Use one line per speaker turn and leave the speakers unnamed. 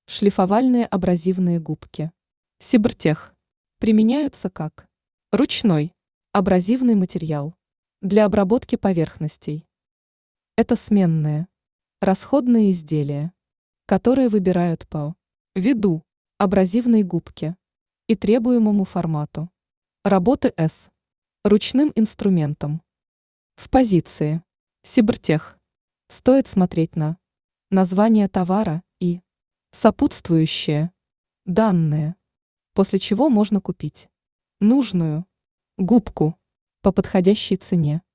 Шлифовальные абразивные губки. Сибртех. Применяются как ручной абразивный материал для обработки поверхностей. Это сменные расходные изделия, которые выбирают по виду абразивной губки и требуемому формату работы с ручным инструментом. В позиции Сибртех стоит смотреть на название товара и сопутствующие данные, после чего можно купить нужную губку по подходящей цене.